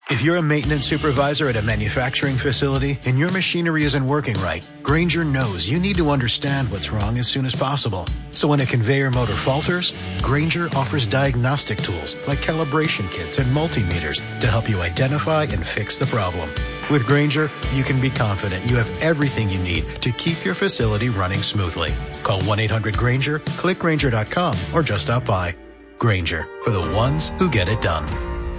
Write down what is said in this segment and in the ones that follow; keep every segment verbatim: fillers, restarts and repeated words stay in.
If you're a maintenance supervisor at a manufacturing facility and your machinery isn't working right, Grainger knows you need to understand what's wrong as soon as possible. So when a conveyor motor falters, Grainger offers diagnostic tools like calibration kits and multimeters to help you identify and fix the problem. With Grainger, you can be confident you have everything you need to keep your facility running smoothly. Call one eight hundred Grainger, click Grainger dot com, or just stop by. Grainger, for the ones who get it done.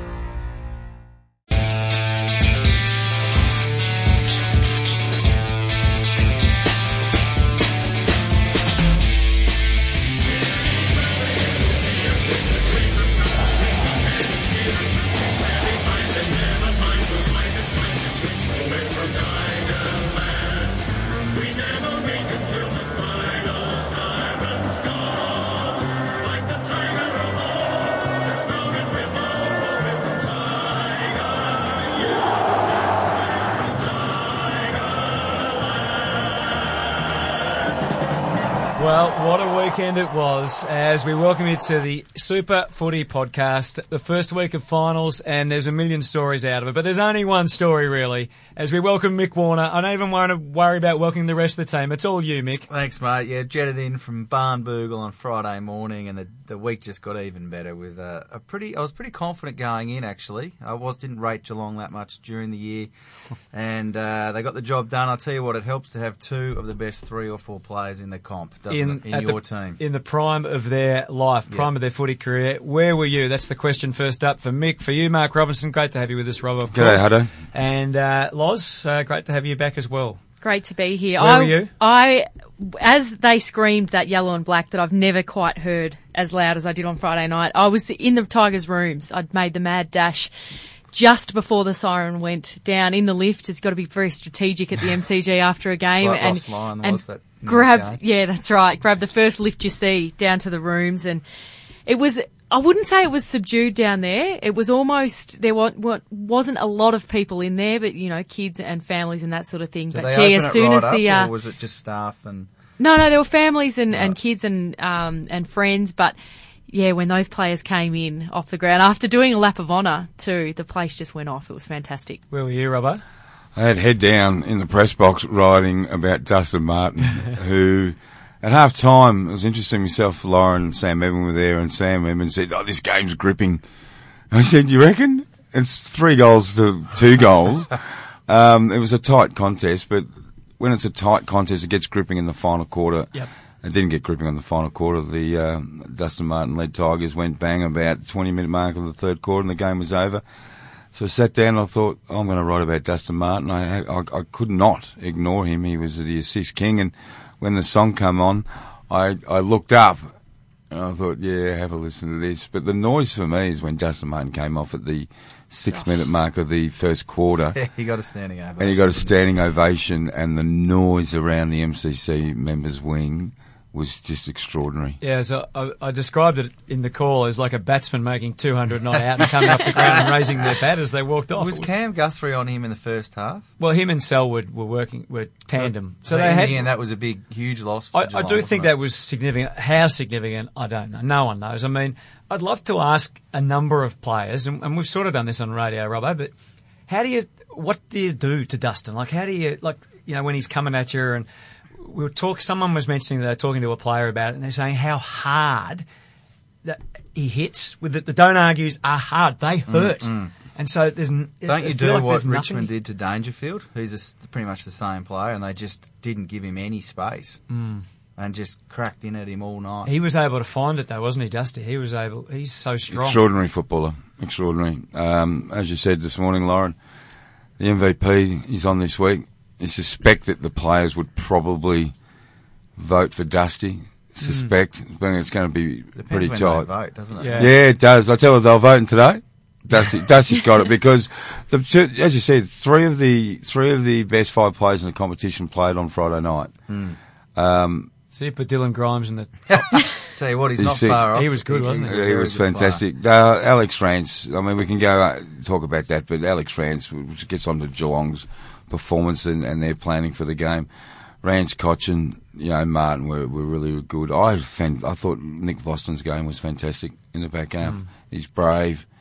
Well, what a weekend it was as we welcome you to the Super Footy Podcast, the first week of finals, and there's a million stories out of it, but there's only one story really, as we welcome Mick Warner. I don't even want to worry about welcoming the rest of the team. It's all you, Mick. Thanks, mate. Yeah, jetted in from Barnbougle on Friday morning, and the, the week just got even better with a, a pretty, I was pretty confident going in, actually. I was didn't rate Geelong that much during the year, and uh, they got the job done. I'll tell you what, it helps to have two of the best three or four players in the comp, doesn't In, it, in your the, team. In the prime of their life, prime yep. of their footy career. Where were you? That's the question first up for Mick. For you, Mark Robinson, great to have you with us, Rob, of G'day, course. Hutto. And uh, Loz, uh, great to have you back as well. Great to be here. Where I, were you? I, as they screamed that yellow and black that I've never quite heard as loud as I did on Friday night, I was in the Tigers' rooms. I'd made the mad dash just before the siren went down in the lift. It's got to be very strategic at the M C G after a game. Like and Ross Lyon and was that grab, yeah, that's right. Grab the first lift you see down to the rooms. And it was, I wouldn't say it was subdued down there. It was almost, there wasn't a lot of people in there, but, you know, kids and families and that sort of thing. Did but they gee, open as it soon right as up, the, uh, or was it just staff and... No, no, there were families and, right. and kids and, um, and friends, but yeah, when those players came in off the ground, after doing a lap of honour too, the place just went off. It was fantastic. Where were you, Robbo? I had head down in the press box writing about Dustin Martin, who at half time, it was interesting, myself, Lauren and Sam Evan were there, and Sam Evan said, oh, this game's gripping. I said, you reckon? It's three goals to two goals. um, it was a tight contest, but when it's a tight contest, it gets gripping in the final quarter. Yep. It didn't get gripping on the final quarter. The uh, Dustin Martin-led Tigers went bang about the twenty-minute mark of the third quarter, and the game was over. So I sat down and I thought, oh, I'm going to write about Dustin Martin. I, I, I could not ignore him. He was the assist king, and when the song came on, I, I looked up and I thought, yeah, have a listen to this. But the noise for me is when Dustin Martin came off at the six-minute mark of the first quarter. Yeah, he got a standing ovation. And he got a standing ovation, and the noise around the M C C members' wing was just extraordinary. Yeah, so I, I described it in the call as like a batsman making two hundred not out and coming off the ground and raising their bat as they walked off. Was Cam Guthrie on him in the first half? Well, him and Selwood were working, were tandem. So, so, so they in had, the end, that was a big, huge loss for I, Geelong, I do think it? that was significant. How significant, I don't know. No one knows. I mean, I'd love to ask a number of players, and, and we've sort of done this on radio, Robbo, but how do you, what do you do to Dustin? Like, how do you, like, you know, when he's coming at you and we were talk, someone was mentioning that they're talking to a player about it, and they're saying how hard that he hits. With the, the don't argues are hard; they hurt, mm, mm. and so there's. Don't you do like what Richmond did to Dangerfield? Who's a, pretty much the same player, and they just didn't give him any space, mm. and just cracked in at him all night. He was able to find it though, wasn't he, Dusty? He was able. He's so strong. Extraordinary footballer, extraordinary. Um, as you said this morning, Lauren, the M V P is on this week. You suspect that the players would probably vote for Dusty. Suspect. Mm. But it's going to be Depends pretty when tight. they vote, doesn't it? Yeah. yeah, it does. I tell you, they're voting today. Dusty, Dusty's got it because, the, as you said, three of the three of the best five players in the competition played on Friday night. Mm. Um, so you put Dylan Grimes in the. Tell you what, he's You not see, far off. he was good, wasn't he? He's a he very was good fantastic. Uh, Alex Rance, I mean, we can go uh, talk about that, but Alex Rance, which gets on to Geelong's performance and, and their planning for the game. Rance, Cochin, you know, Martin were, were really good. I fan, I thought Nick Voston's game was fantastic in the back half. Mm. He's brave.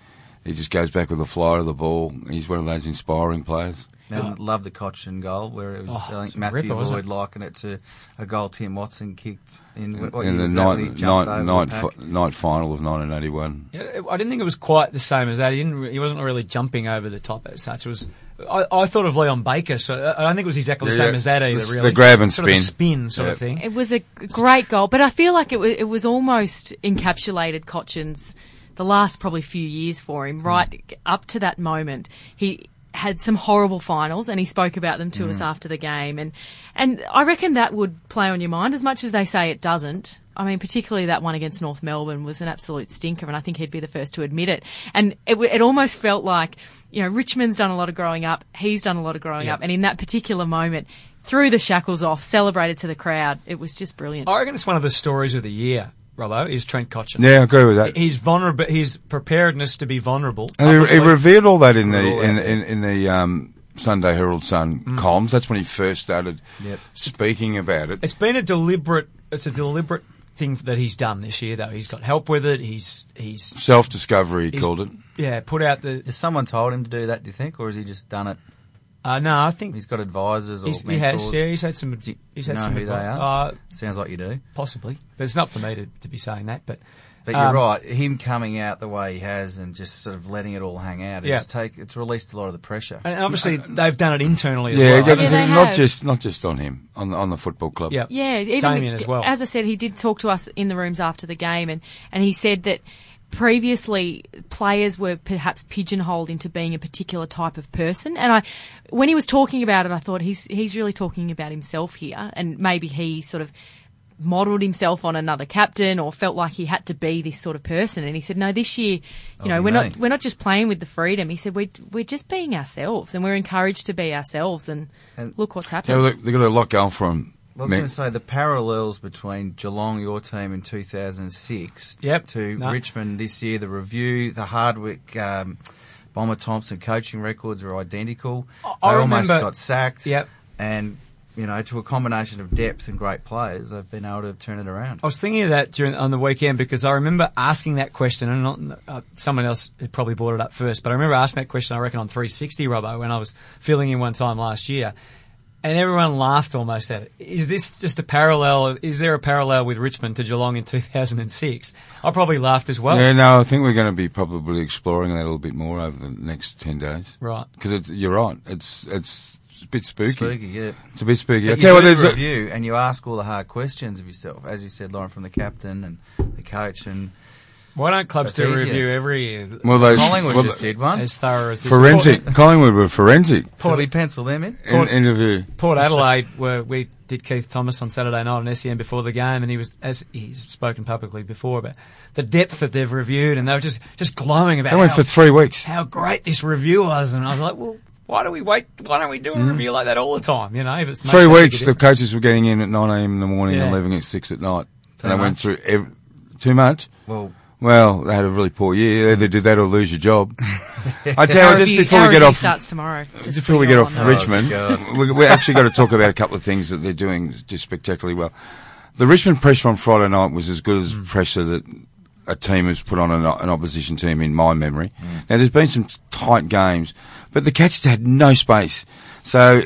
he just goes back with a flyer of the ball. He's one of those inspiring players. And love the Cochin goal where it was, Oh, I it's think a Matthew ripper, wasn't Lloyd it? likened it to a goal Tim Watson kicked in, what in year the was that when he night, jumped night, over night, the pack? fi- night final of nineteen eighty-one. Yeah, I didn't think it was quite the same as that. He didn't. re- He wasn't really jumping over the top as such. It was. I, I thought of Leon Baker, so I don't think it was exactly the Yeah, same as that either. the- Really, the grab and sort of a spin. spin sort of Yeah. thing. It was a great goal, but I feel like it was, it was almost encapsulated Cochin's the last probably few years for him. Right up to that moment, he had some horrible finals, and he spoke about them to Mm. us after the game, and and I reckon that would play on your mind as much as they say it doesn't. I mean, particularly that one against North Melbourne was an absolute stinker, and I think he'd be the first to admit it. And it, w- it almost felt like, you know, Richmond's done a lot of growing up, he's done a lot of growing Yeah. up, and in that particular moment, threw the shackles off, celebrated to the crowd. It was just brilliant. I reckon it's one of the stories of the year, Robbo, is Trent Cotchin. Yeah, I agree with that. His vulnerable, his preparedness to be vulnerable. And he, he publicly. revealed all that in the All in, that. in, in the um, Sunday Herald Sun Mm. columns. That's when he first started Yep. speaking about it. It's been a deliberate. It's a deliberate thing that he's done this year, though. He's got help with it. He's he's Self-discovery, he he's- called it. yeah put out the. Has someone told him to do that, do you think, or has he just done it? Uh, no, I think He's got advisors or he's, he mentors? has. Yeah, he's had some. Do you He's had know some. who they advice. are? Uh, Sounds like you do. possibly, but it's not for me to, to be saying that. But But you're um, right. Him coming out the way he has and just sort of letting it all hang out, Yeah. it's take it's released a lot of the pressure. And obviously, they've done it internally as Yeah, well. because Yeah, they not have. just not just on him, on the, on the football club. Yeah. Yeah, even Damien with- as well. As I said, he did talk to us in the rooms after the game, and, and he said that previously players were perhaps pigeonholed into being a particular type of person. And I, when he was talking about it, I thought he's he's really talking about himself here, and maybe he sort of modelled himself on another captain or felt like he had to be this sort of person. And he said, no, this year, you Oh, know, he we're may. not we're not just playing with the freedom. He said we're we're just being ourselves, and we're encouraged to be ourselves. And, And- look what's Yeah, happened. well, they- they've got a lot going for him. I was going to say the parallels between Geelong, your team, in two thousand six, Yep. to No. Richmond this year. The review, the Hardwick, um, Bomber Thompson coaching records are identical. I- they I almost remember- got sacked. Yep. And, you know, to a combination of depth and great players, they've been able to turn it around. I was thinking of that during on the weekend because I remember asking that question, and not, uh, someone else had probably brought it up first, but I remember asking that question, I reckon, on three sixty, Robbo, when I was filling in one time last year. And everyone laughed almost at it. Is this just a parallel? Is there a parallel with Richmond to Geelong in two thousand six? I probably laughed as well. Yeah, no, I think we're going to be probably exploring that a little bit more over the next ten days. Right. Because you're right. It's it's a bit spooky. Spooky, yeah. It's a bit spooky. I But tell you you do what, there's the a, review and you ask all the hard questions of yourself, as you said, Lauren, from the captain and the coach, and Why don't clubs That's do a easier. review every year? well, those Collingwood well, just did one. As thorough as this. forensic. Collingwood were forensic Did we pencil them in? in, interview. Port Adelaide, where we did Keith Thomas on Saturday night on S E N before the game, and he was, as he's spoken publicly before, about the depth that they've reviewed, and they were just, just glowing about They went how, for three weeks. how great this review was, and I was like, well, why do we wait? Why don't we do a review like that all the time? You know, if it's Mm. Three makes such a weeks. big The difference. coaches were getting in at nine a.m. in the morning and Yeah. leaving at six at night. Too and they went much? through ev too much. Well, Well, they had a really poor year. Either do that or lose your job. I Our tell you, just review- before our we get review off, starts tomorrow. Just before we putting get it off on there. Richmond, God. we, we actually got to talk about a couple of things that they're doing just spectacularly well. The Richmond pressure on Friday night was as good as pressure that a team has put on an, an opposition team in my memory. Now, there's been some tight games, but the Cats had no space. So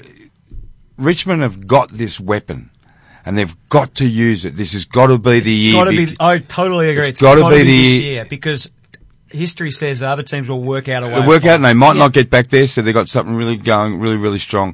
Richmond have got this weapon, and they've got to use it. This has got to be the year. Got to be- be. I totally agree. It's gotta gotta be be the- this year because history says that other teams will work out a way. They of work out and they might Yeah. not get back there, so they've got something really going, really, really strong.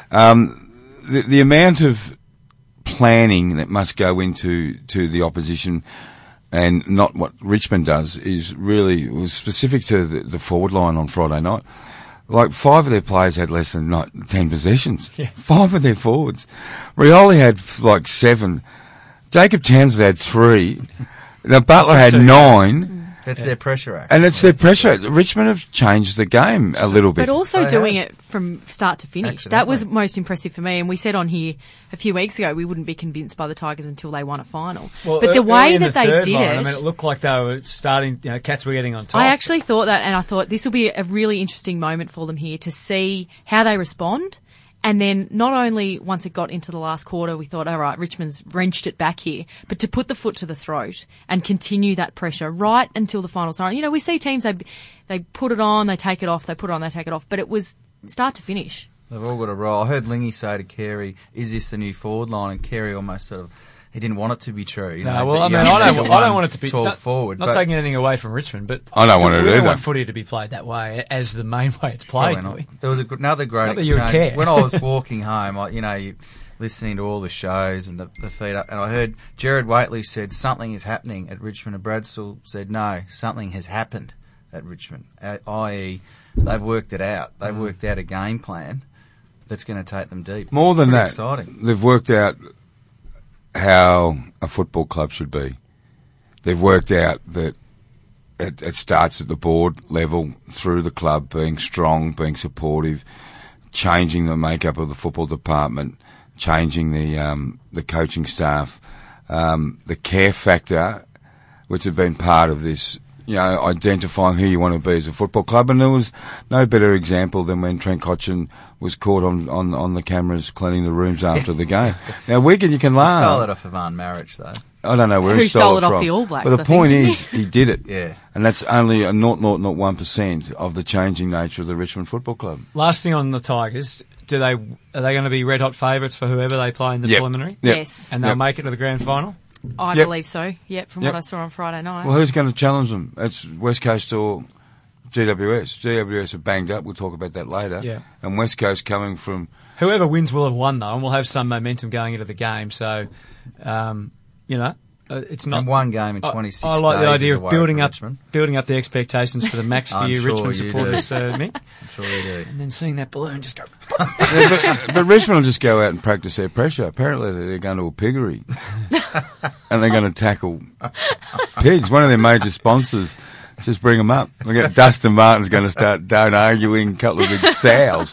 Um, the, the amount of planning that must go into to the opposition and not what Richmond does is really was specific to the, the forward line on Friday night. Like five of their players had less than not ten possessions. Yeah. Five of their forwards. Rioli had f- like seven. Jacob Townsend had three. Now Butler had Two. nine. that's their pressure act. And it's their pressure. Richmond have changed the game a little bit. But also They doing have. it from start to finish. That was Accidentally. most impressive for me. And we said on here a few weeks ago we wouldn't be convinced by the Tigers until they won a final. Well, but the ear- way early in that the they third did line, it, I mean, it looked like they were starting. You know, Cats were getting on top. I actually thought that, and I thought this will be a really interesting moment for them here to see how they respond And then not only once it got into the last quarter, we thought, all right, Richmond's wrenched it back here, but to put the foot to the throat and continue that pressure right until the final siren. You know, we see teams, they they put it on, they take it off, they put it on, they take it off, but it was start to finish. They've all got a role. I heard Lingy say to Carey, is this the new forward line? And Carey almost sort of, he didn't want it to be true. You No, know, well, I that mean, you I only don't, need I the don't want it to be tall not, forward. Not but taking anything away from Richmond, but I don't want it we don't either. want footy to be played that way as the main way it's played. Probably Do not. we? There was a, gr- another great Not that you would exchange. care. When I was walking home, I, you know, you, listening to all the shows and the, the feed up, and I heard Gerard Whateley said something is happening at Richmond, and Bradshaw said no, something has happened at Richmond, that is they've worked it out. They've Mm. worked out a game plan that's going to take them deep. More than Pretty that, exciting. they've worked out how a football club should be. They've worked out that it, it starts at the board level, through the club, being strong, being supportive, changing the makeup of the football department, changing the um, the coaching staff, um, the care factor, which have been part of this, you know, identifying who you want to be as a football club. And there was no better example than when Trent Cotchin was caught on, on, on the cameras cleaning the rooms after the game. Now, Wigan, you can He laugh. stole that off of Van Marriage, though. I don't know where Who he stole stole it off from. the All Blacks, But the I think, point didn't is, he did it. Yeah. And that's only a zero point zero zero one percent of the changing nature of the Richmond Football Club. Last thing on the Tigers, do they are they going to be red hot favourites for whoever they play in the Yep. preliminary? Yep. Yes. And they'll Yep. make it to the grand final? I Yep. believe so. Yep, from Yep. what I saw on Friday night. Well, who's going to challenge them? It's West Coast or G W S. G W S are banged up. We'll talk about that later. Yeah. And West Coast coming from... Whoever wins will have won, though, and we'll have some momentum going into the game. So, um, you know, uh, it's not... And one game in I- twenty-six I like the days idea is of away building from up Richmond. building up the expectations to the max for I'm you sure Richmond you supporters, do. uh, Mick. I'm sure you do. And then seeing that balloon just go... Yeah, but, but Richmond will just go out and practice their pressure. Apparently they're going to a piggery. And they're going to tackle pigs. One of their major sponsors. Just bring them up. We got Dustin Martin's going to start down arguing a couple of big sows.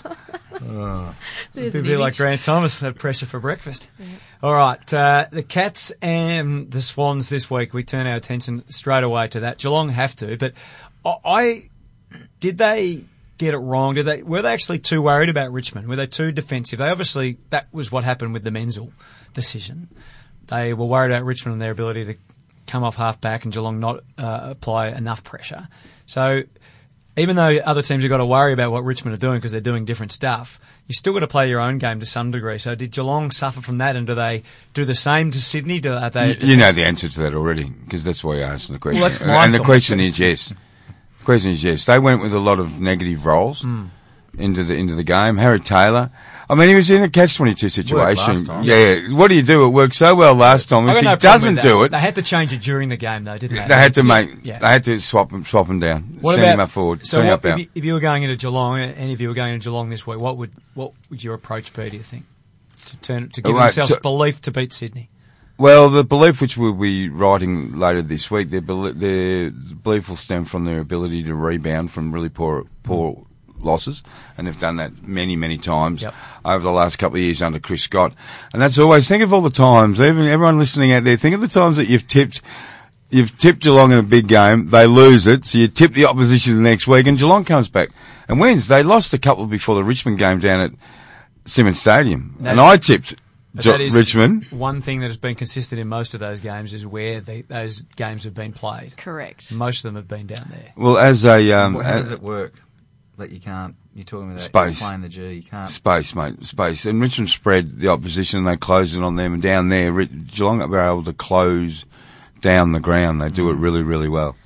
There's It'd an be like image. Grant Thomas, had pressure for breakfast. All right, uh, the Cats and the Swans this week, we turn our attention straight away to that. Geelong have to, but I, I did they get it wrong? Did they were they actually too worried about Richmond? Were they too defensive? They obviously, that was what happened with the Menzel decision. They were worried about Richmond and their ability to come off half back and Geelong not uh, apply enough pressure. So even though other teams have got to worry about what Richmond are doing because they're doing different stuff, you still got to play your own game to some degree. So did Geelong suffer from that, and do they do the same to Sydney? Do are they? You, you know the answer to that already, because that's why you're asking the question. Well, that's my and the thought. question is yes. The question is yes. They went with a lot of negative roles Hmm. into the into the game. Harry Taylor, I mean, he was in a catch twenty-two situation. last time. Yeah, yeah. What do you do? It worked so well last time. I If got he no problem doesn't with that. do it, They had to change it during the game, though, didn't they? they had to make. Yeah. They had to swap him, swap him down. What send about him up forward. So send him what, up if, out. you, if you were going into Geelong, and if you were going into Geelong this week, what would what would your approach be? Do you think to turn to give Well, themselves to- belief to beat Sydney? Well, the belief which we'll be writing later this week, their, bel- their belief will stem from their ability to rebound from really poor poor losses, and they've done that many, many times Yep. over the last couple of years under Chris Scott. And that's always, think of all the times, even everyone listening out there, think of the times that you've tipped, you've tipped Geelong in a big game, they lose it, so you tip the opposition the next week, and Geelong comes back and wins. They lost a couple before the Richmond game down at Simmons Stadium, That- and I tipped But Jo- that is Richmond. One thing that has been consistent in most of those games is where they, those games have been played. Correct. Most of them have been down there. Well, as a um, Well, how as- does it work? That you can't. You're talking about Space. You're playing the G. You can't. Space, mate, space. And Richmond spread the opposition, and they closed it on them. And down there, Ri- Geelong were able to close down the ground. They do it really, really well.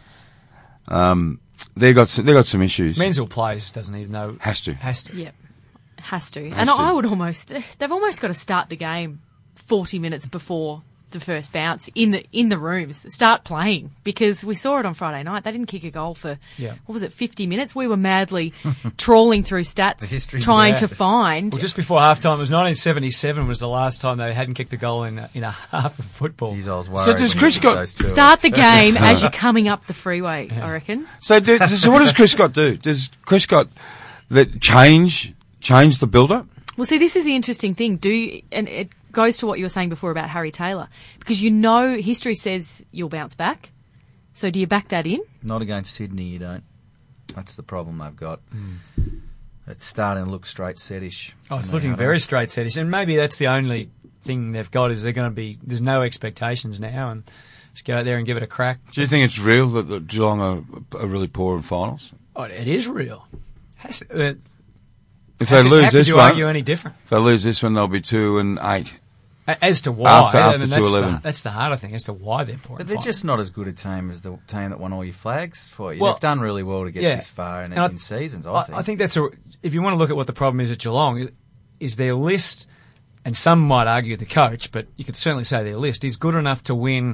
Um, they got some, they got some issues. Menzel plays, doesn't he? No, Has to. Has to. Yep. Has to. Has and to. I would almost, they've almost got to start the game forty minutes before the first bounce in the in the rooms. Start playing, because we saw it on Friday night. They didn't kick a goal for, Yeah. what was it, fifty minutes? We were madly trawling through The stats, history trying of to that. find. Well, just before halftime, it was nineteen seventy-seven was the last time they hadn't kicked a goal in a, in a half of football. Jeez, I was worried. So does when Chris you got- those two Start out. the game as you're coming up the freeway, I reckon. So, do, so what does Chris Scott do? Does Chris Scott that change change the build-up? Well, see, this is the interesting thing. Do you, and it goes to what you were saying before about Harry Taylor, because you know history says you'll bounce back. So do you back that in? Not against Sydney, you don't. That's the problem they've got. Hmm. It it's starting to look straight setish. Oh, it's looking very straight setish, and maybe that's the only thing they've got is they're going to be. There's no expectations now, and just go out there and give it a crack. Do you think it's real that, that Geelong are, are really poor in finals? Oh, it is real. Has, uh, If how they could, lose how could this you one, argue any different? if they lose this one, they'll be two and eight. As to why, After- after I mean, that's, two eleven. the, that's the harder thing, as to why they're poor. But in they're finals. just not as good a team as the team that won all your flags for you. Well, They've done really well to get yeah. this far in, And I- in seasons, I, I, think. I think that's a. If you want to look at what the problem is at Geelong, is their list, and some might argue the coach, but you could certainly say their list is good enough to win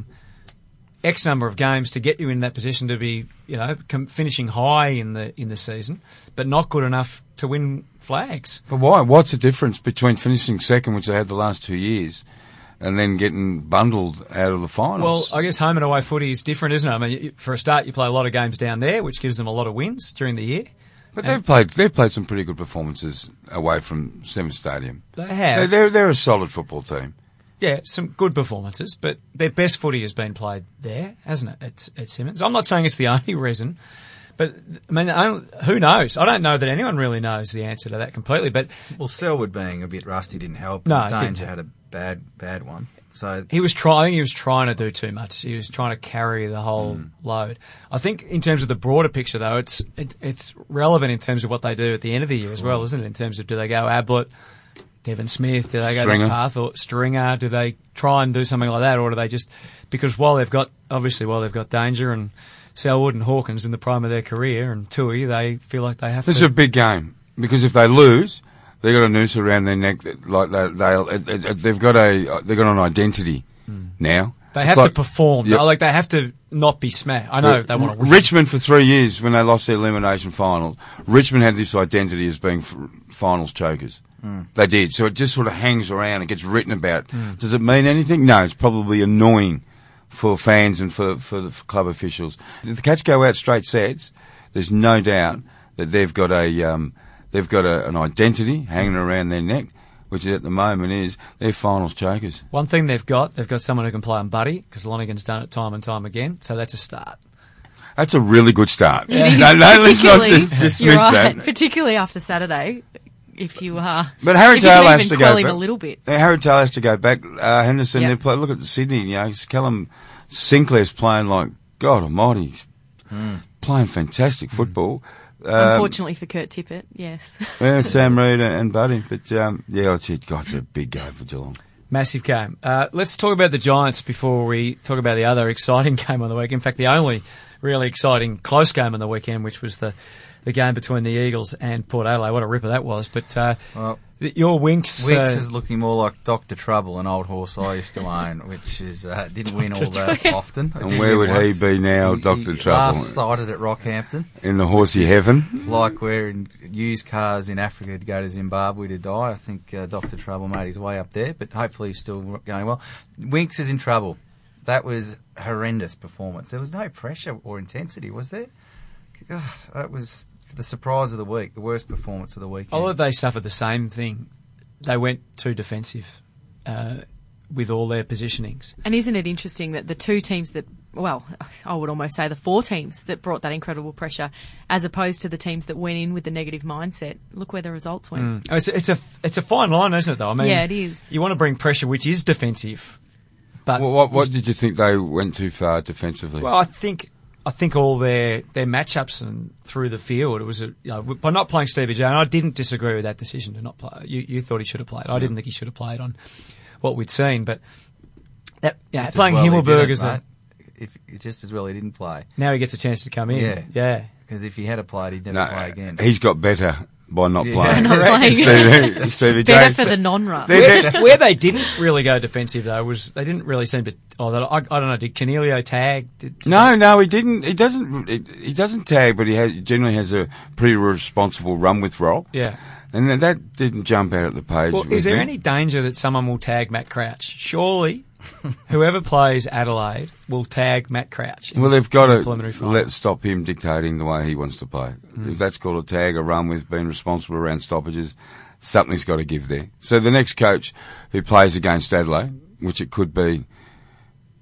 X number of games to get you in that position to be, you know, com- finishing high in the in the season, but not good enough to win flags. But why? What's the difference between finishing second, which they had the last two years, and then getting bundled out of the Well, finals? I guess home and away footy is different, isn't it? I mean, you- for a start, you play a lot of games down there, which gives them a lot of wins during the year. But they've played they've played some pretty good performances away from Seven Stadium. They They're, have, they're, they're a solid football team. yeah, some good performances, but their best footy has been played there, hasn't it? At, at Simmons. I'm not saying it's the only reason, but I mean, I don't, who knows? I don't know that anyone really knows the answer to that completely. But well, Selwood being a bit rusty didn't help. No, it didn't. Danger had a bad, bad one. So he was trying. I think he was trying to do too much. He was trying to carry the whole Mm. load. I think in terms of the broader picture, though, it's it, it's relevant in terms of what they do at the end of the year as well, isn't it? In terms of do they go Ablett, Devon Smith, do they go Stringer. that path, or Stringer? Do they try and do something like that, or do they just because while they've got obviously while they've got Danger and Selwood and Hawkins in the prime of their career and Tui, they feel like they have This to. is a big game because if they lose, they got a noose around their neck. That, like they, they'll, it, it, they've got a they've got an identity now. They It's have like- to perform. Yeah. Like they have to not be smashed. I know they want to win. Richmond for three years when they lost their elimination finals. Richmond had this identity as being f- finals chokers. Mm. They did. So it just sort of hangs around. It gets written about. Mm. Does it mean anything? No. It's probably annoying for fans and for for the for club officials. If the Cats go out straight sets, there's no doubt that they've got a um, they've got a, an identity hanging around their neck, which at the moment is they're finals chokers. One thing they've got, they've got someone who can play on Buddy, because Lonigan's done it time and time again, so that's a start. That's a really good start. It is, No, no, let's not particularly- just dismiss you're right, that. particularly after Saturday. If you are, But Harry if you Taylor can has even to quell go him back. a little bit. Yeah, Harry Taylor has to go back. Uh, Henderson, Yep. they play. Look at Sydney. You know, Callum Sinclair's playing like God Almighty, he's playing fantastic football. Um, Unfortunately for Kurt Tippett, yes. yeah, Sam Reid and, and Buddy, but um, yeah, oh, gee, God, it's a big game for Geelong. Massive game. Uh, let's talk about the Giants before we talk about the other exciting game on the week. In fact, the only really exciting close game on the weekend, which was the, the game between the Eagles and Port Adelaide. What a ripper that was. But uh, well, th- your Winks... Winks uh, is looking more like Doctor Trouble, an old horse I used to own, which is uh, didn't win all that often. It And did where win would he once. be now, He- Doctor he Trouble? Last sighted at Rockhampton, In the horsey heaven? like we're in used cars in Africa to go to Zimbabwe to die. I think uh, Doctor Trouble made his way up there, but hopefully he's still going well. Winks is in trouble. That was horrendous performance. There was no pressure or intensity, was there? God, that was the surprise of the week, the worst performance of the weekend. Although they suffered the same thing, they went too defensive uh, with all their positionings. And isn't it interesting that the two teams that, well, I would almost say the four teams that brought that incredible pressure, as opposed to the teams that went in with the negative mindset, look where the results went. Mm. It's, it's a it's a fine line, isn't it? Though I mean, Yeah, it is. You want to bring pressure, which is defensive, but What, what, what did you think they went too far defensively? well, I think I think all their their matchups and through the field, it was a, you know, by not playing Stevie J, and I didn't disagree with that decision to not play. You you thought he should have played. I didn't think he should have played on what we'd seen, but that, yeah, Just as playing well he Himmelberg didn't, as a mate. If, just as well he didn't play. now he gets a chance to come in. Yeah. yeah. Because if he had a played, he'd never no, play again. he's got better by not Yeah. playing. Not playing. Stevie, Stevie Better J. for the non-run. Where, where they didn't really go defensive though was they didn't really seem to. Oh, that, I, I don't know. Did Cornelio tag? Did, did No, no, he didn't. He doesn't. He, he doesn't tag, but he has, generally has a pretty responsible run with roll. Yeah. And that- that didn't jump out at the page. Well, with is there me. any danger that someone will tag Matt Crouch? Surely, whoever plays Adelaide will tag Matt Crouch. in Well, this they've got preliminary to final. let stop him dictating the way he wants to play. Mm. If that's called a tag, a run with, being responsible around stoppages, something's got to give there. So the next coach who plays against Adelaide, which it could be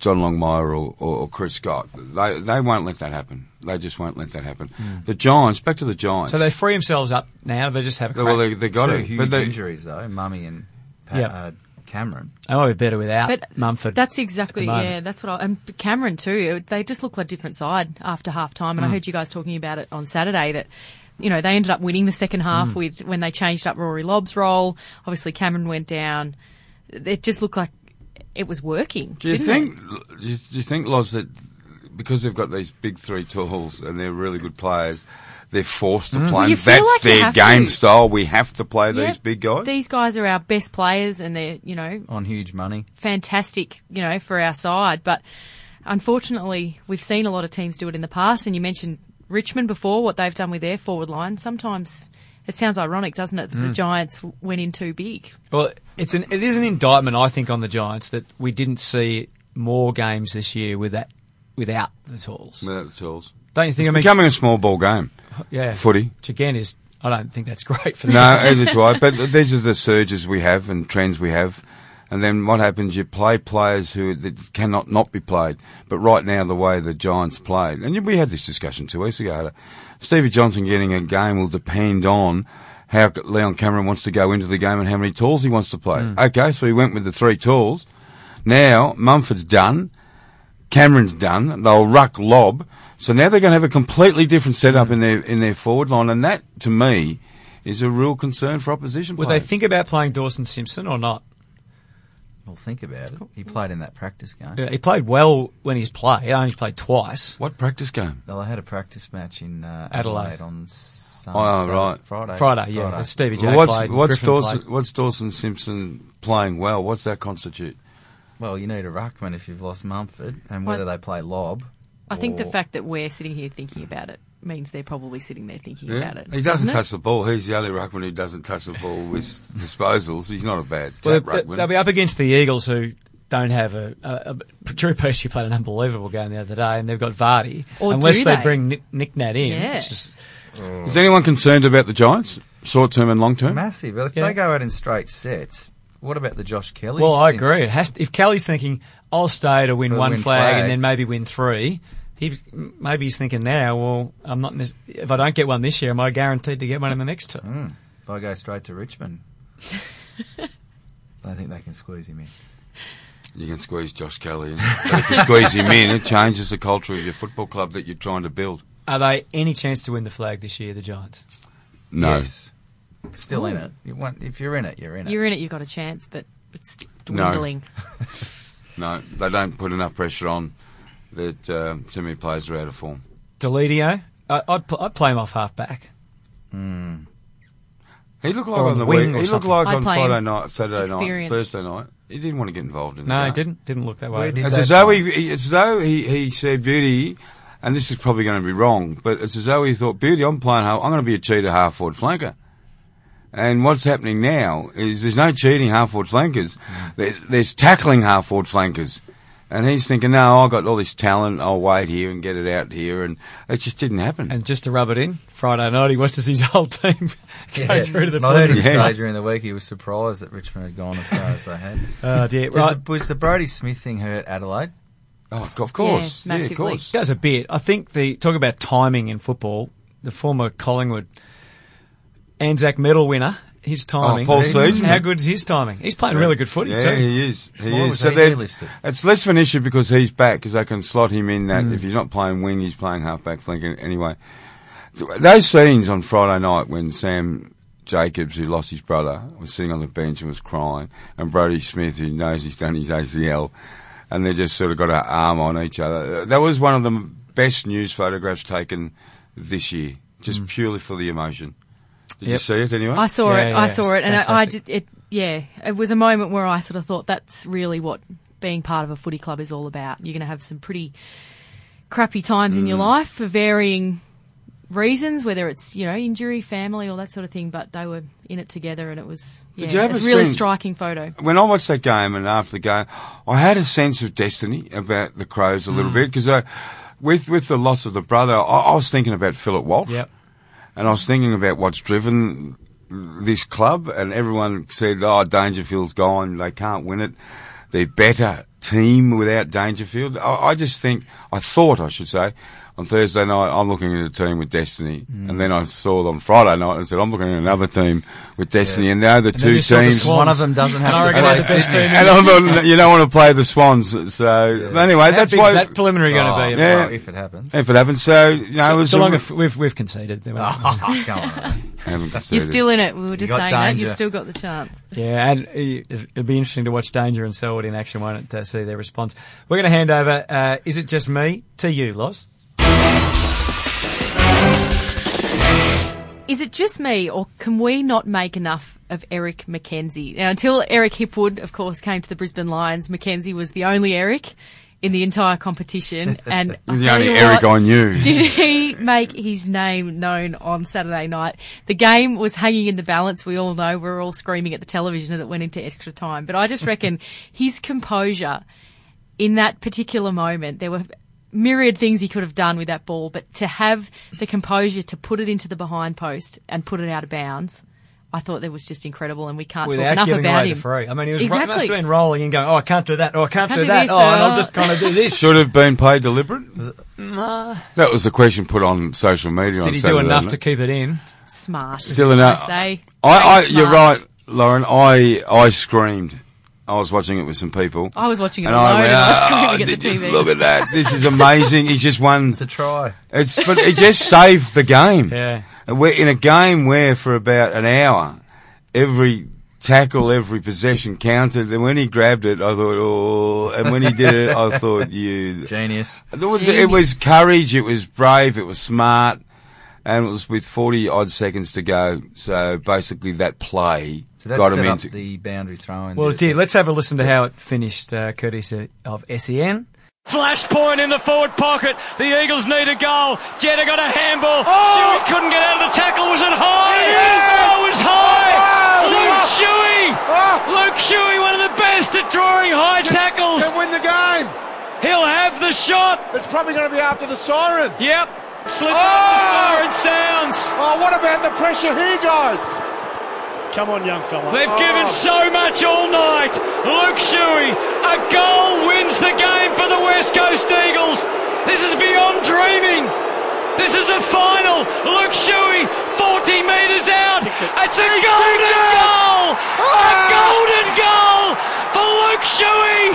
John Longmire or, or, or Chris Scott. They they won't let that happen. They just won't let that happen. Mm. The Giants, back to the Giants. So they free themselves up now. They just have a crack. Well, they they got Two it. huge But they, injuries though, Mummy and Pa- Yep. uh, Cameron. They might be better without But Mumford. That's exactly, at the moment. yeah, that's what I, and Cameron too, they just look like a different side after half time. And Mm. I heard you guys talking about it on Saturday that, you know, they ended up winning the second half Mm. with, when they changed up Rory Lobb's role. Obviously Cameron went down. It just looked like it was working. do you didn't think? it? Do you, do you think, Loz, that because they've got these big three tools and they're really good players, they're forced to play? Well, you and feel that's like you their have game to. style. We have to play Yeah, these big guys. These guys are our best players and they're, you know, On huge money. fantastic, you know, for our side. But unfortunately, we've seen a lot of teams do it in the past. And you mentioned Richmond before, what they've done with their forward line. Sometimes it sounds ironic, doesn't it, that the Giants went in too big. Well, it's an it is an indictment, I think, on the Giants that we didn't see more games this year with that without the tools. Without the tools. Don't you think? It's I mean, becoming a small ball game. yeah, Footy. which again is, I don't think that's great for them. No, either do I. But these are the surges we have and trends we have. And then what happens? You play players who that cannot not be played. But right now, the way the Giants played, and we had this discussion two weeks ago. Stevie Johnson getting a game will depend on how Leon Cameron wants to go into the game and how many tools he wants to play. Mm. Okay, so he went with the three tools. Now Mumford's done, Cameron's done. They'll ruck Lob. So now they're going to have a completely different setup mm. in their in their forward line, and that to me is a real concern for opposition Would players. they think about playing Dawson Simpson or not? Well, think about it. He played in that practice game. Yeah, he played well when he's played. He only played twice. What practice game? Well, they had a practice match in uh, Adelaide. Adelaide on Sunday. Oh, right. Friday. Friday, yeah. Friday. Stevie J Well, what's played. what's Griffin Dawson played. what's Dawson Simpson playing well? What's that constitute? Well, you need a ruckman if you've lost Mumford, and whether Well, they play Lob. I think the or- fact that we're sitting here thinking about it means they're probably sitting there thinking about it. He doesn't doesn't it? touch the ball. He's the only ruckman who doesn't touch the ball with disposals. He's not a bad tap Well, they- ruckman. they'll be up against the Eagles, who don't have a, a, a Drew Pesci played an unbelievable game the other day, and they've got Vardy. Or Unless do they, they? bring Nick, Nick Nat in, Yeah. it's just Is anyone concerned about the Giants, short term and long term? Massive. Well, if Yeah. they go out in straight sets, what about the Josh Kelly? well, I agree. It has to, if Kelly's thinking I'll stay to win For one win flag, flag. and then maybe win three, he maybe he's thinking now, well, I'm not. nec- If I don't get one this year, am I guaranteed to get one in the next two? Mm. If I go straight to Richmond, I don't think they can squeeze him in. You can squeeze Josh Kelly in. But if you squeeze him in, it changes the culture of your football club that you're trying to build. Are they any chance to win the flag this year, the Giants? No. Yes. Still in it. You want, if you're in it, you're in it. You're in it, you've got a chance, but it's No. dwindling. No, they don't put enough pressure on that uh, too many players are out of form. Deledio, I, I'd, pl- I'd play him off half back. Mm. He looked like Or on on the the wing week. or He looked something. like I'd on play Friday him. night, Saturday Experience. night, Thursday night. He didn't want to get involved in No, it. he didn't. Didn't look that way. Where did It's that as though come? he, he- it's as though he, he said, Beauty, and this is probably going to be wrong, but it's as though he thought, Beauty, I'm playing half, I'm going to be a cheater half forward flanker. And what's happening now is there's no cheating half forward flankers. There's, there's tackling half forward flankers. And he's thinking, no, I've got all this talent, I'll wait here and get it out here, and it just didn't happen. And just to rub it in, Friday night he watches his whole team go Yeah. through to the And I heard him penalty. Yes. say during the week he was surprised that Richmond had gone as far as they had. Uh, yeah, Does right. the, was the Brody Smith thing hurt Adelaide? Oh, of course. Yeah, Yeah, of massively. course. Does a bit. I think the talk about timing in football. The former Collingwood Anzac medal winner, his timing. full How season. good's his timing? He's playing really good footy Yeah, too. he is. He Why is. was So he they're- delisted? it's less of an issue because he's back, because they can slot him in that if he's not playing wing, he's playing half-back flank anyway. Those scenes on Friday night when Sam Jacobs, who lost his brother, was sitting on the bench and was crying, and Brodie Smith, who knows he's done his A C L, and they just sort of got an arm on each other. That was one of the best news photographs taken this year, just purely for the emotion. Did you Yep. see it anyway? I saw Yeah, it. yeah, I saw it, and I, I fantastic. just, it, yeah, it was a moment where I sort of thought that's really what being part of a footy club is all about. You're going to have some pretty crappy times Mm. in your life for varying reasons, whether it's you know injury, family, all that sort of thing. But they were in it together, and it was yeah, Did you ever it's a really see- striking photo. When I watched that game and after the game, I had a sense of destiny about the Crows a little bit because with with the loss of the brother, I, I was thinking about Philip Walsh, Yep. and I was thinking about what's driven this club. And everyone said, "Oh, Dangerfield's gone; they can't win it." they're better team without Dangerfield. I, I just think, I thought, I should say, on Thursday night, I'm looking at a team with Destiny. Mm. And then I saw on Friday night and said, I'm looking at another team with Destiny. Yeah. And now the and two teams. The one of them doesn't have to play the best team. And I thought, you don't want to play the Swans. So, yeah. anyway, How that's big why. Is that preliminary oh, going to be? Yeah. Well, if it happens. If it happens. So, you know, so, it was. So long as we've, we've conceded. Oh, come on. Haven't conceded. You're still in it. We were just saying danger. that. You've still got the chance. Yeah, and it'll be interesting to watch Danger and Selwood in action, won't it, to see their response. We're going to hand over, uh, is it just me, to you, Loz. Is it just me, or can we not make enough of Eric McKenzie? Now, until Eric Hipwood, of course, came to the Brisbane Lions, McKenzie was the only Eric in the entire competition. And He's the only Eric what, I knew. Did he make his name known on Saturday night? The game was hanging in the balance. We all know. We were all screaming at the television and it went into extra time. But I just reckon his composure in that particular moment, there were myriad things he could have done with that ball, but to have the composure to put it into the behind post and put it out of bounds, I thought that was just incredible, and we can't Without talk enough giving about away him. The free. I mean, he was exactly. must have been rolling and going, oh, I can't do that, oh, I can't, can't do do that, this, oh, and uh, I'm just trying to do this. Should have been paid deliberate? Nah. That was the question put on social media on Did he Saturday, do enough wasn't to it? keep it in? Smart. Still enough. I say. I, I, Very you're smart. right, Lauren. I, I screamed. I was watching it with some people. I was watching it and alone I went, and I was "Oh, screaming at the did T you V. Look at that. This is amazing. He's just won. To try. It's, but it just saved the game. Yeah. And we're in a game where for about an hour, every tackle, every possession counted. And when he grabbed it, I thought, oh, and when he did it, I thought, you. Genius. It was, Genius. it was courage, it was brave, it was smart, and it was with forty odd seconds to go. So basically that play So that got set him up into. the boundary throw-in. Well, dear, let's have a listen to how it finished, uh, courtesy of S E N. Flash point in the forward pocket. The Eagles need a goal. Jetta got a handball. Oh! Shuey couldn't get out of the tackle. Was it high? Oh, it was high. Oh, Luke oh. Shuey. Oh. Luke Shuey, one of the best at drawing high tackles. Can win the game. He'll have the shot. It's probably going to be after the siren. Yep. Slips Oh. up the siren sounds. Oh, what about the pressure he goes? Come on, young fella. They've Oh. given so much all night. Luke Shuey, a goal wins the game for the West Coast Eagles. This is beyond dreaming. This is a final. Luke Shuey, forty metres out. It's a golden goal. A golden goal for Luke Shuey.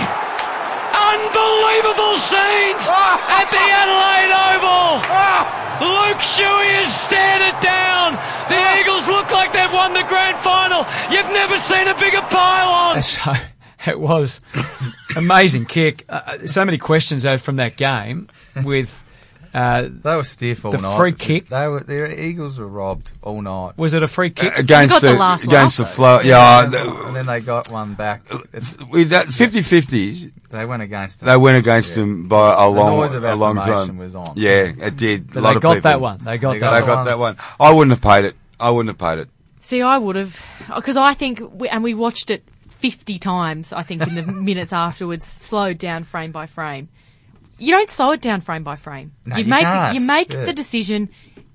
Unbelievable scenes at the Adelaide Oval. Luke Shuey has stared it down. The Eagles look like they've won the grand final. You've never seen a bigger pile-on. So, it was amazing kick. Uh, so many questions though from that game with uh, They were stiff all the night. free kick. They were, the Eagles were robbed all night. Was it a free kick? against got the the, last against laugh. the flow. Yeah, Yeah, the- and then they got one back. It's, with that fifty-fifties, they went against them. they went against Yeah. them by a The long, noise of a long affirmation time. was on. Yeah, it did. But a lot they of got people. that one. They got They that got They one. got that one. I wouldn't have paid it. I wouldn't have paid it. See, I would have, because I think, we, and we watched it fifty times, I think, in the minutes afterwards, slowed down frame by frame. You don't slow it down frame by frame. No, you you make can't. you make Yeah. the decision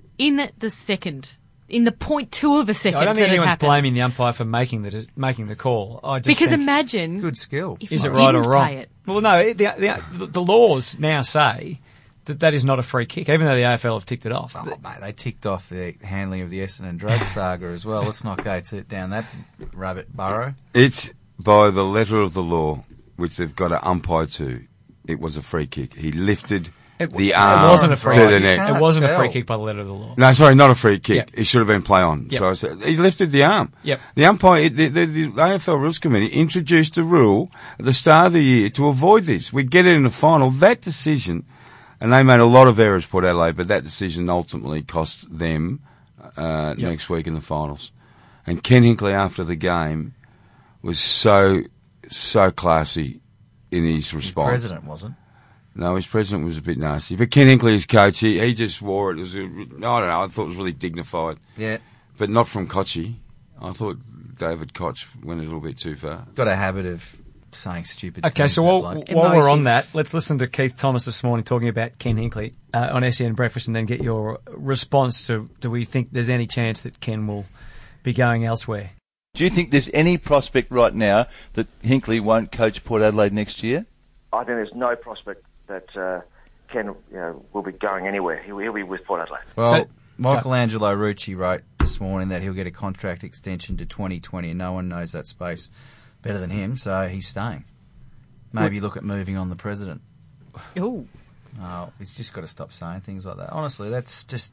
in the second, in the point two of a second. I don't think that it anyone's happens. blaming the umpire for making the making the call. I just Because think, imagine Good skill. if is you it right or didn't wrong? pay it. Well, no, it- the, the the laws now say that that is not a free kick, even though the A F L have ticked it off. Oh, mate, they ticked off the handling of the Essendon drug saga as well. Let's not go to, down that rabbit burrow. It's by the letter of the law, which they've got to umpire to. It was a free kick. He lifted It, the it arm wasn't a free to kick. the You neck. can't It wasn't a free tell. kick by the letter of the law. No, sorry, not a free kick. Yep. It should have been play on. Yep. So I said, he lifted the arm. Yep. The umpire, the, the, the A F L Rules Committee introduced a rule at the start of the year to avoid this. We get it in the final. That decision, and they made a lot of errors, Port Adelaide, but that decision ultimately cost them uh, Yep. next week in the finals. And Ken Hinkley, after the game, was so, so classy in his The response. president wasn't. No, his president was a bit nasty. But Ken Hinkley, his coach, he, he just wore it. It was, a, I don't know, I thought it was really dignified. Yeah. But not from Kochi. I thought David Koch went a little bit too far. Got a habit of saying stupid Okay, things. so that while, bloke. while we're on Emotive. that, let's listen to Keith Thomas this morning talking about Ken Hinkley uh, on S E N Breakfast and then get your response to do we think there's any chance that Ken will be going elsewhere? Do you think there's any prospect right now that Hinkley won't coach Port Adelaide next year? I think there's no prospect that uh, Ken, you know, will be going anywhere. He'll, he'll be with Port Adelaide. Well, So- Michelangelo Rucci wrote this morning that he'll get a contract extension to twenty twenty, and no one knows that space better than him, so he's staying. Maybe look at moving on the president. Ooh. Oh, he's just got to stop saying things like that. Honestly, that's just,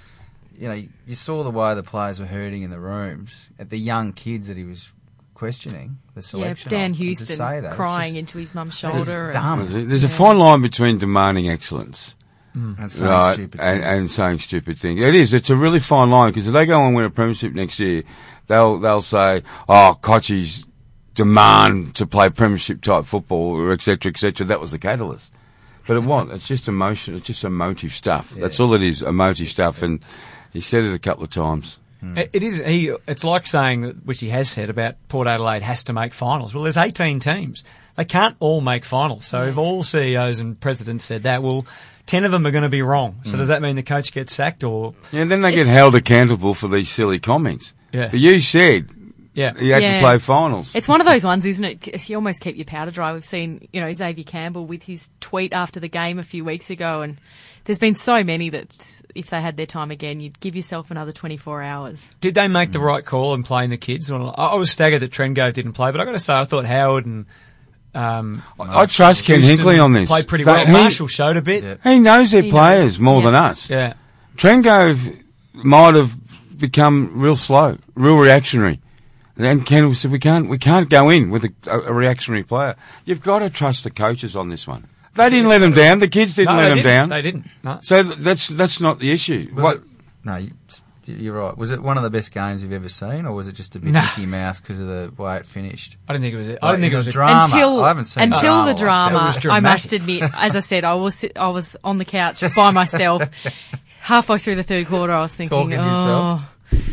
you know, you saw the way the players were hurting in the rooms at the young kids that he was questioning the Yeah, selection. Dan of. And to Houston say that, it's crying just- into his mum's that is shoulder. and- dumb. There's a fine line between demanding excellence And saying right, stupid and, things. and saying stupid things. It is. It's a really fine line because if they go and win a premiership next year, they'll they'll say, "Oh, Kochi's demand to play premiership type football, or et cetera, et cetera." That was the catalyst. But it wasn't. It's just emotion. It's just emotive stuff. Yeah. That's all it is. Emotive stuff. And he said it a couple of times. It it is. He. It's like saying that, which he has said about Port Adelaide has to make finals. Well, there's eighteen teams. They can't all make finals. So if all C E Os and presidents said that, well, ten of them are going to be wrong. So does that mean the coach gets sacked or? Yeah, and then they get It's- held accountable for these silly comments. Yeah. But you said Yeah. you had Yeah. to play finals. It's one of those ones, isn't it? You almost keep your powder dry. We've seen, you know, Xavier Campbell with his tweet after the game a few weeks ago, and there's been so many that if they had their time again, you'd give yourself another twenty-four hours. Did they make the right call in playing the kids? I I was staggered that Trengove didn't play, but I got to say I thought Howard and um, I trust Ken Houston Hinkley on this. played pretty They- well. he- Marshall showed a bit. Yeah. He knows their He players knows. more Yeah. than us. Yeah. Trengove might have become real slow, real reactionary. And then Ken said, we can't, we can't go in with a, a, a reactionary player. You've got to trust the coaches on this one. They didn't let him down. The kids didn't No, let they him didn't. down. They didn't. No. So th- that's, that's not the issue. Was What? it- no, you, you're right. Was it one of the best games you've ever seen, or was it just a bit Nah. Mickey Mouse because of the way it finished? I didn't think it was. I Like, didn't think it was a drama. until I haven't seen until drama the like that. drama, It was I dramatic. must admit, as I said, I was sit- I was on the couch by myself. Halfway through the third quarter, I was thinking, Talking to oh, yourself.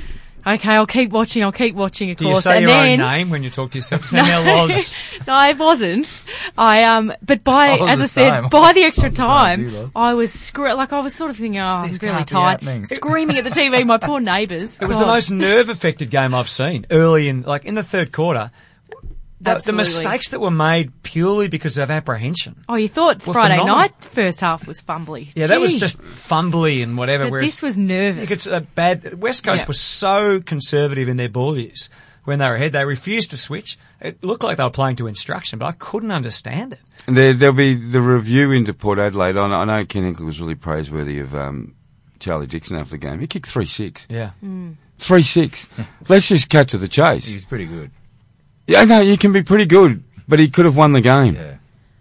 okay, I'll keep watching. I'll keep watching. Of Do you course, say and your then own name when you talk to yourself? Samuel Loz. no, I wasn't. I um, but by I was as the I said, same. by the I extra was the same time, as you, Loz. I was scre- like I was sort of thinking, oh, I'm This really can't be tired, happening. screaming at the T V. My poor neighbours. It was the most nerve-affected game I've seen early in, like in the third quarter. The, the Absolutely. mistakes that were made purely because of apprehension. Oh, you thought were Friday phenomenal. night first half was fumbly. Yeah, that was Gee. just fumbly and whatever. But whereas this was I nervous. think it's a bad. West Coast Yeah. was so conservative in their ball use when they were ahead. They refused to switch. It looked like they were playing to instruction, but I couldn't understand it. And there, there'll be the review into Port Adelaide. I know, I know Ken Hinkley was really praiseworthy of um, Charlie Dixon after the game. He kicked three six. Yeah. three six. Let's just cut to the He chase. was pretty good. Yeah, no, you can be pretty good, but he could have won the game. Yeah.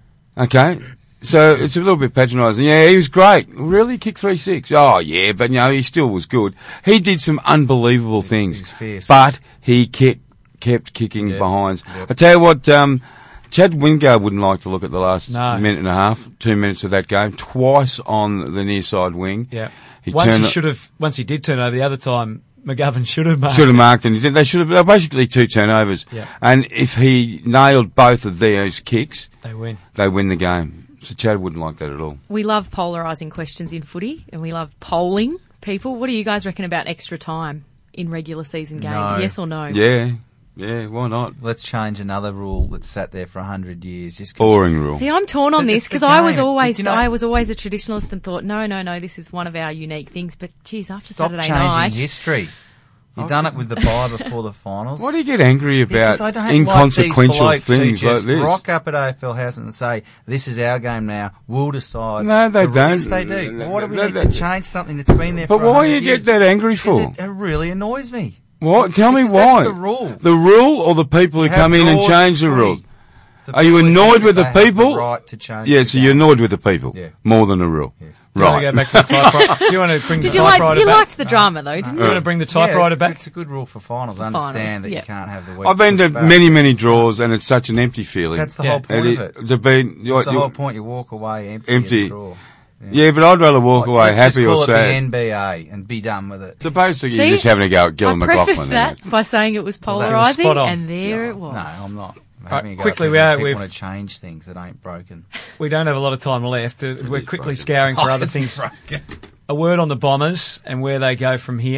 Okay? So it's a little bit patronising. Yeah, he was great. Really? He kicked three six? Oh, yeah, but no, he still was good. He did some unbelievable things. he's fierce. But he kept, kept kicking Yeah. behinds. Yep. I tell you what, um, Chad Wingard wouldn't like to look at the last No. minute and a half, two minutes of that game, twice on the near side wing. Yeah. He once turned he it- should have. Once he did turn over. The other time, McGovern should have made. Should have marked, and he did. They should have. They were basically two turnovers. Yeah. And if he nailed both of those kicks, They win. they win the game. So Chad wouldn't like that at all. We love polarising questions in footy, and we love polling people. What do you guys reckon about extra time in regular season games? No. Yes or no? Yeah, yeah. Why not? Let's change another rule that's sat there for a hundred years. Just 'cause- Boring rule. See, I'm torn on But this it's the because I was game. always You know- I was always a traditionalist and thought, no, no, no, this is one of our unique things. But geez, after Stop Saturday changing night, history. You've done it with the bye before the finals. Why do you get angry Because about I don't inconsequential like these blokes who things like just this? rock up at A F L House and say, "This is our game now. We'll decide." No, they The- don't. Yes, they do. Well, what do we They- need they- to change something that's been there? But for a why you hundred get years? that angry Because for? It, it really annoys me. What? Tell me Because why. that's the rule. The rule or the people who You come have in and laws change the free. rule? The Are you people who annoyed think with the they have people? right to change Yeah, the so game. you're annoyed with the people Yeah. more than the rule. Yes. Do you want Right. to go back to the typewriter? Do you want to bring did the you like typewriter you back? liked the drama though, didn't Do you you? want to bring the Yeah, typewriter it's, back? It's a good rule for finals. I Finals, understand that yeah. you can't have the week. I've been to pushed back. many, many draws, and it's such an empty feeling. That's the Yeah. whole point It of it. is- to be, That's the you- whole point. You walk away empty. Empty. At the draw. Yeah, but I'd rather walk away Let's happy just or call it the sad. N B A and be done with it. Supposed to, you're See? just having a go at Gillan I prefaced McLaughlin. that isn't it? by saying it was Well, that was polarising, spot on. and there it was. No, I'm not. I'm Right, having a go quickly, at we people are- that we've- want to change things that ain't broken. We don't have a lot of time left. Uh, We're quickly scouring for other things. A word on the Bombers and where they go from here.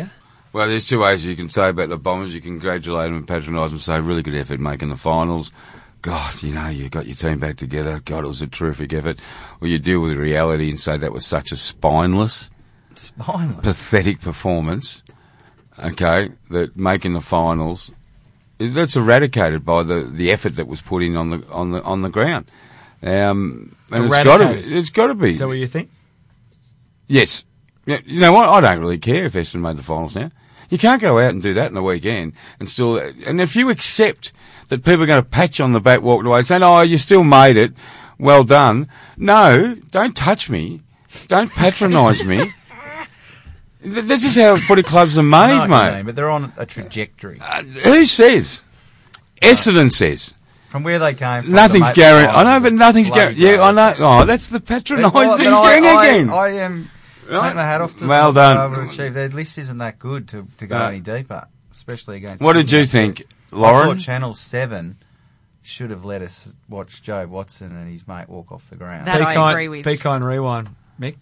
Well, there's two ways you can say about the Bombers. You can congratulate them and patronise them and say, really good effort making the finals. God, you know, you got your team back together. God, it was a terrific effort. Or you deal with the reality and say that was such a spineless, Spineless. pathetic performance, okay, that making the finals, that's eradicated by the, the effort that was put in on the on the on the ground. Um, and it's got to be. It's got to be. Is that what you think? Yes. Yeah, you know what? I don't really care if Essendon made the finals now. You can't go out and do that in the weekend and still. And if you accept that people are going to pat you on the back, walk away, saying, "Oh, you still made it, well done." No, don't touch me. Don't patronise me. This is how footy clubs are made, I know what you mate. mean, but they're on a trajectory. Uh, who says? Essendon says. From where they came from. Nothing's the guaranteed. I know, Finals but is nothing's bloody guaranteed. Yeah, I know. great. Oh, that's the patronising But thing I, I, again. I am Right. take my hat off to Well them done. for able to achieve. Their list isn't that good to, to go No. any deeper, especially against. What did Sydney. you think, I Lauren? thought Channel Seven should have let us watch Joe Watson and his mate walk off the ground. That I Pecan- agree with. Pecan rewind, Mick.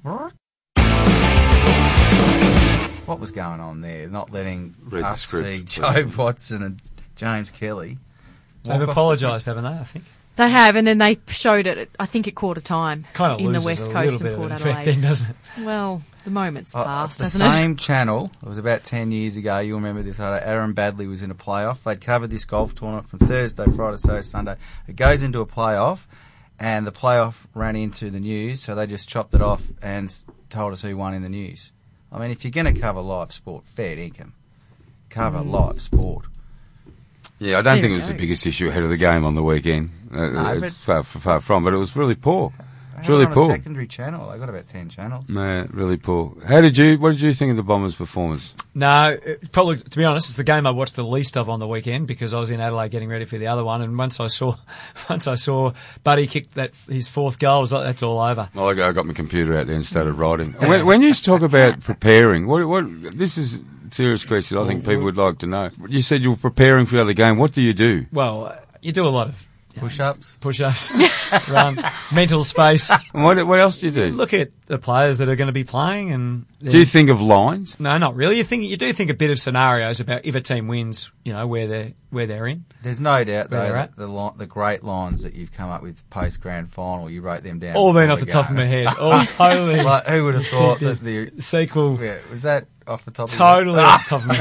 What was going on there? Not letting Read the us script, see please. Joe Watson and James Kelly. They've walk off the- apologised, haven't they? I think. They have, and then they showed it, at, I think, at quarter time Kind of in the loses West a Coast little and bit Port of effect then, Adelaide. doesn't it? Well, the moment's Uh, passed, the hasn't same channel, it was about ten years ago, you'll remember this, Aaron Badley was in a playoff. They'd covered this golf tournament from Thursday, Friday, Saturday, Sunday. It goes into a playoff, and the playoff ran into the news, so they just chopped it off and s- told us who won in the news. I mean, if you're going to cover live sport, fair dinkum. Cover live sport. Yeah, I don't There think we it was the go. biggest issue ahead of the game on the weekend. Uh, No, it's but- far, far from, but it was really poor. They It's had it really on a poor. secondary channel. They got about ten channels. Man, really poor. How did you? What did you think of the Bombers' performance? No, it, probably to be honest, it's the game I watched the least of on the weekend because I was in Adelaide getting ready for the other one, and once I saw, once I saw Buddy kick that his fourth goal, I was like, that's all over. Well, I got I got my computer out there and started writing. When, when you talk about preparing, what, what? This is a serious question. I think people would like to know. You said you were preparing for the other game. What do you do? Well, uh, you do a lot of Push-ups. push-ups, run, mental space. And what what else do you do? Look at the players that are going to be playing, and Do you think of lines? no, not really. You think you do think a bit of scenarios about if a team wins, you know, where they're where they're in. There's no doubt, Where though, they're that at. the, li- the great lines that you've come up with post-grand final, you wrote them down. All been before off the the top of my game. head. All totally. Like, who would have thought that the... Sequel. Yeah, was that off the top Totally of off the top of my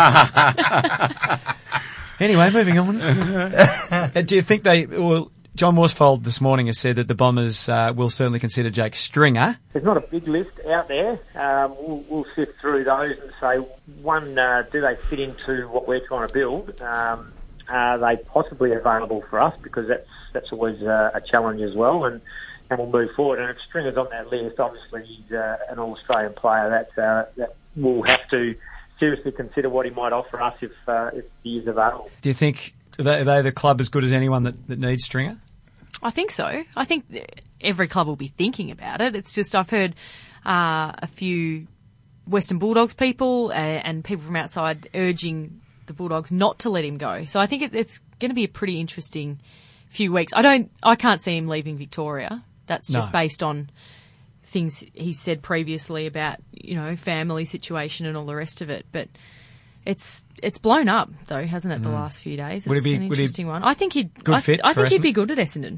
head. Anyway, moving on. Uh, do you think they? Well, John Worsfold this morning has said that the Bombers uh, will certainly consider Jake Stringer. There's not a big list out there. Um, we'll, we'll sift through those and say, one, uh, do they fit into what we're trying to build? Um, are they possibly available for us? Because that's that's always uh, a challenge as well. And, and we'll move forward. And if Stringer's on that list, obviously he's uh, an All-Australian player that, uh, that we'll have to seriously consider what he might offer us if uh, if he is available. Do you think are they, are they the club as good as anyone that, that needs Stringer? I think so. I think every club will be thinking about it. It's just I've heard uh, a few Western Bulldogs people uh, and people from outside urging the Bulldogs not to let him go. So I think it, it's going to be a pretty interesting few weeks. I don't. I can't see him leaving Victoria. That's just No. based on things he's said previously about, you know, family situation and all the rest of it. But it's it's blown up though, hasn't it? The last few days. It's Would he be- an would he- interesting one. I think he'd. Good I, fit I for think he'd be Essendon? good at Essendon.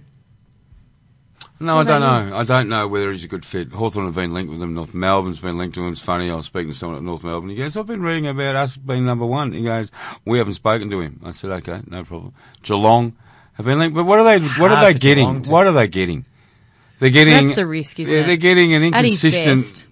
No, I What don't about know. I don't know whether he's a good fit. Hawthorn have been linked with him. North Melbourne's been linked to him. It's funny. I was speaking to someone at North Melbourne. He goes, "I've been reading about us being number one." He goes, "We haven't spoken to him." I said, "Okay, no problem." Geelong have been linked, but what are they? What are Hard they for getting? Geelong to- What are they getting? They're getting. That's the risk, isn't yeah, it? They're getting an At his inconsistent best.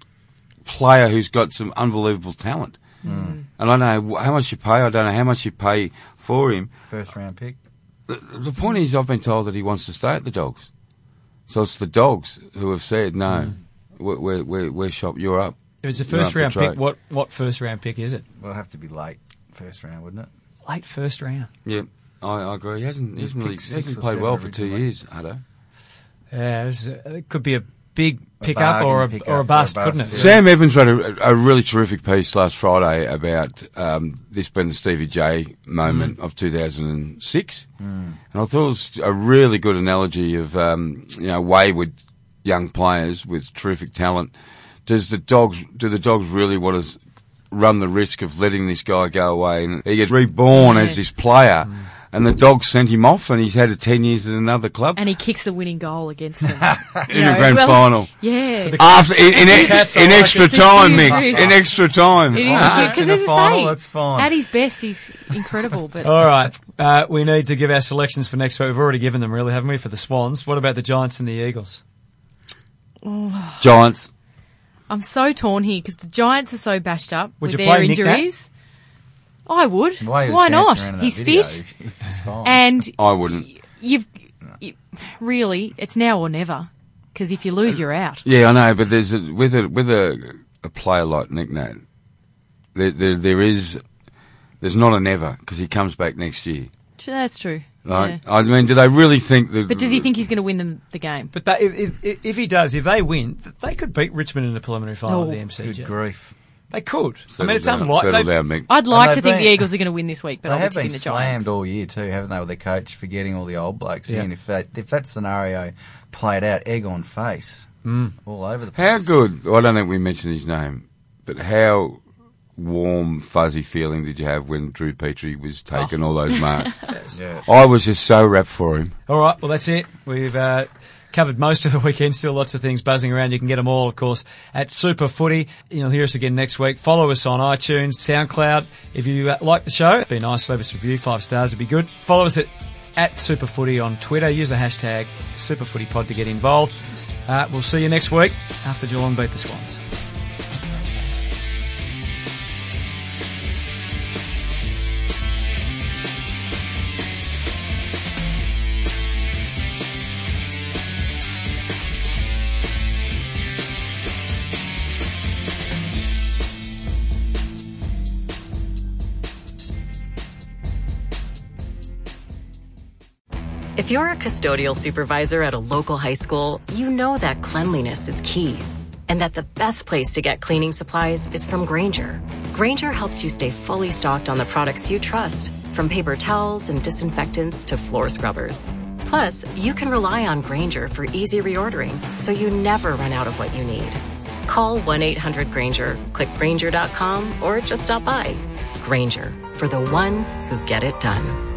player who's got some unbelievable talent. Mm. And I know how much you pay. I don't know how much you pay for him. First round pick. The, the point is, I've been told that he wants to stay at the Dogs. So it's the Dogs who have said, no, we're, we're, we're, we're shop, you're up. If it's a You're first up for round trade. pick, what what first round pick is it? Well, it'll have to be late first round, wouldn't it? Late first round. Yeah, I, I agree. He hasn't, he He's hasn't, really, picked he six hasn't or played seven well for two originally. years, Hutto. Yeah, it's, uh, it could be a big A pickup or a bargain pickup or or a a bust, bust, couldn't it? yeah. Sam Evans wrote a, a really terrific piece last Friday about um, this being the Stevie J moment of two thousand six. Mm. And I thought it was a really good analogy of, um, you know, wayward young players with terrific talent. Does the Dogs, do the Dogs really want to run the risk of letting this guy go away, and he gets reborn Yeah. as this player. Mm. And the Dogs sent him off, and he's had ten years at another club. And he kicks the winning goal against them. in a grand well, final. Yeah. After, in, in, in, Cats, in I like extra it. time, It's a Mick. huge In extra time. It is Ah, because in a as I final, say, that's fine. at his best, he's incredible. But All right, uh, we need to give our selections for next week. We've already given them, really, haven't we, for the Swans? What about the Giants and the Eagles? Giants. I'm so torn here because the Giants are so bashed up Would with you their play Nick Nat? injuries. I would. The way he was Why dancing not? around in that He's video, fit, he's fine. and I wouldn't. you've you, really it's now or never. Because if you lose, you're out. Yeah, I know, but there's a, with a with a, a player like Nick Nat, there, there there is there's not a never because he comes back next year. That's true. Right? Yeah. I mean, do they really think that? But does he think he's going to win them the game? But that, if, if, if he does, if they win, they could beat Richmond in the preliminary final Oh, of the M C G. Good grief. They could. Settle I mean, it's down, unlikely. settle down, Mick. I'd like And to they've think the been- Eagles are going to win this week, but They I'll be have been tipping the Giants. slammed all year too, haven't they, with their coach for getting all the old blokes Yeah. in. If that if that scenario played out, egg on face, Mm. all over the How place. good? I don't think we mentioned his name, but how warm, fuzzy feeling did you have when Drew Petrie was taking all those marks? Yeah. I was just so wrapped for him. All right, well, that's it. We've uh, covered most of the weekend. Still lots of things buzzing around. You can get them all, of course, at Super Footy. You'll hear us again next week. Follow us on iTunes, SoundCloud. If you uh, like the show, it'd be nice. Leave us a review. Five stars would be good. Follow us at, at Super Footy on Twitter. Use the hashtag SuperFootyPod to get involved. Uh, we'll see you next week after Geelong beat the Swans. If you're a custodial supervisor at a local high school, you know that cleanliness is key and that the best place to get cleaning supplies is from Grainger. Grainger helps you stay fully stocked on the products you trust, from paper towels and disinfectants to floor scrubbers. Plus, you can rely on Grainger for easy reordering, so you never run out of what you need. Call one eight hundred Grainger, click Grainger dot com, or just stop by. Grainger, for the ones who get it done.